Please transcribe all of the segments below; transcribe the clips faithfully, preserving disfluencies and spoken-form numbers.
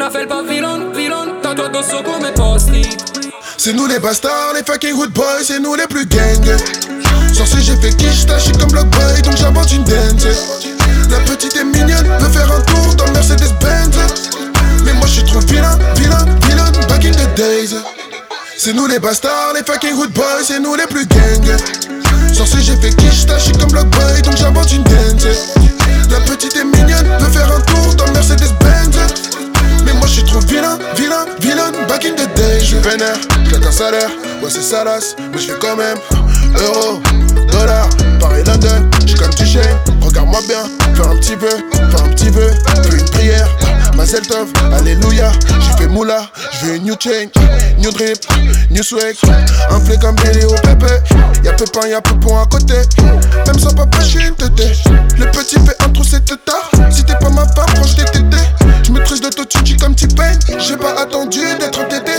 una felpa villain, villain, tatuato addosso come post-it. C'est nous les bastards, les fucking hood boys, c'est nous les plus gang. Sur ce j'ai fait quiche, taché comme Block Boy, donc j'invente une dance. La petite est mignonne, veut faire un tour dans Mercedes-Benz. Mais moi je suis trop vilain, vilain, vilain, back in the days. C'est nous les bastards, les fucking hood boys, c'est nous les plus gang. Sur ce j'ai fait quiche, taché comme Block Boy, donc j'invente une dance. La petite est mignonne, veut faire un tour dans Mercedes-Benz. Mais moi je suis trop vilain, vilain, vilain, back in the days. Je suis vénère, claque un salaire, ouais c'est salace, mais je fais quand même euro, dollar, Paris, London, j'suis comme T-Chain, regarde-moi bien, fais un petit peu, fais un petit peu, fais une prière, Mazel Tov, alléluia, j'ai fait moula, j'veux une new chain, new drip, new swag, un play comme Billy au pépé, y'a pépin, y'a pépon à côté, même sans papa j'suis une tété, le petit fait un trou c'est tard, si t'es pas ma femme, proche t'es tété, j'maîtrise l'autotune, comme T-Pain, j'ai pas attendu d'être entêté.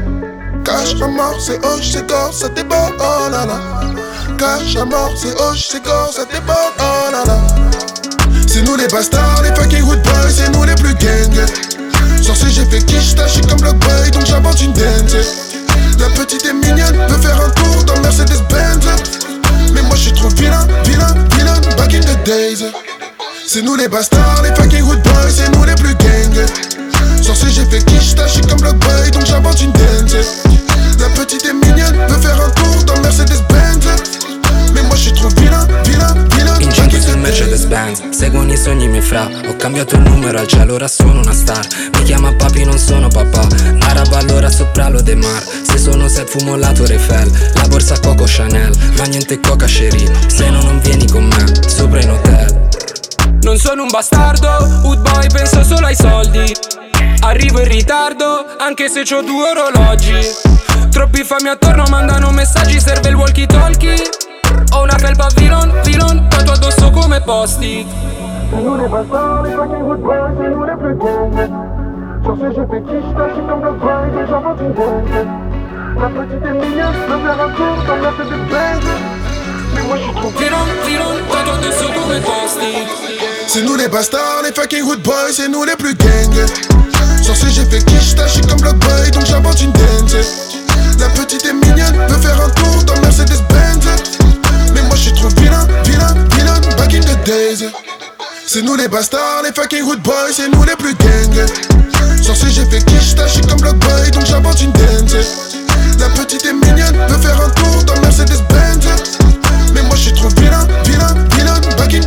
Cache à mort, c'est hoche, c'est corps, ça déborde, oh là là. Cache à mort, c'est hoche, c'est corps, ça déborde, oh là là. C'est nous les bastards, les fucking hood boys, c'est nous les plus gang. Sur ce j'ai fait quiche, taché comme Block Boy, donc j'invente une dance. La petite est mignonne, veut faire un tour dans Mercedes-Benz. Mais moi je suis trop vilain, vilain, vilain, back in the days. C'est nous les bastards, les fucking hood boys, c'est nous les plus gang. Sur ce j'ai fait quiche, taché comme Block Boy, donc j'invente une dance. La petite est mignonne, veut faire un tour dans Mercedes-Benz. Mais moi je suis trop vilain, vilain, vilain. Incinto sul Mercedes-Benz, seguono i sogni miei fra. Ho cambiato il numero al cielo, ora sono una star. Mi chiama papi, non sono papà. Arabo allora sopra lo De Mar. Se sono set fumo la Torre Eiffel. La borsa Coco Chanel, ma niente Coca Cherie. Se no non vieni con me, sopra in hotel. Non sono un bastardo, hood boy penso solo ai soldi. Arrivo in ritardo, anche se c'ho due orologi. Troppi fami attorno mandano messaggi, serve il walkie talkie. Ho una felpa villain, villain, tanto addosso come post-it. C'est nous les bastards, les fucking hood boys, c'est nous les plus gang. Sur ce j'ai fait quiche, taché comme Block Boy, donc j'invente une dance. La petite est mignonne, veut faire un tour dans Mercedes-Benz. Mais moi je suis trop villain, villain, tanto addosso come post-it. C'est nous les bastards, les fucking hood boys, c'est nous les plus gang. Sur ce j'ai fait quiche, taché comme Block Boy, donc j'invente une dance. La petite est mignonne, veut faire un tour dans Mercedes-Benz. Mais moi je suis trop vilain, vilain, vilain, back in the days. C'est nous les bastards, les fucking hood boys, c'est nous les plus gang. Sur ce j'ai fait quiche, taché comme Block Boy, donc j'invente une dance. La petite est mignonne, veut faire un tour dans Mercedes-Benz. Mais moi je suis trop vilain, vilain, vilain, back in